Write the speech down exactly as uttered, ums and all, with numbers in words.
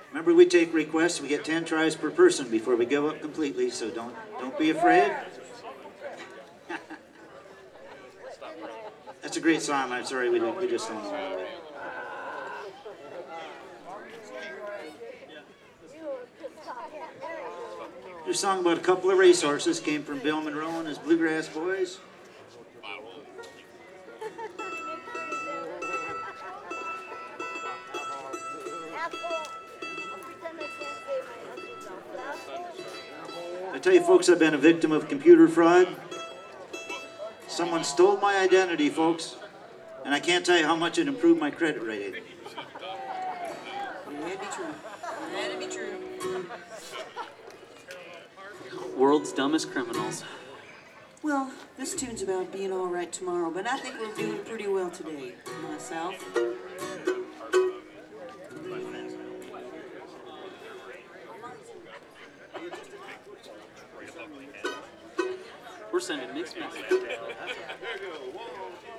Remember, we take requests. We get ten tries per person before we give up completely, so don't don't be afraid. That's a great song. I'm sorry, we, we just don't know it. Your song about a couple of racehorses came from Bill Monroe and his Bluegrass Boys. I tell you, folks, I've been a victim of computer fraud. Someone stole my identity, folks, and I can't tell you how much it improved my credit rating. That'd be true. That'd be true. World's dumbest criminals. Well, this tune's about being all right tomorrow, but I think we're doing pretty well today, myself. We're sending mixed messages.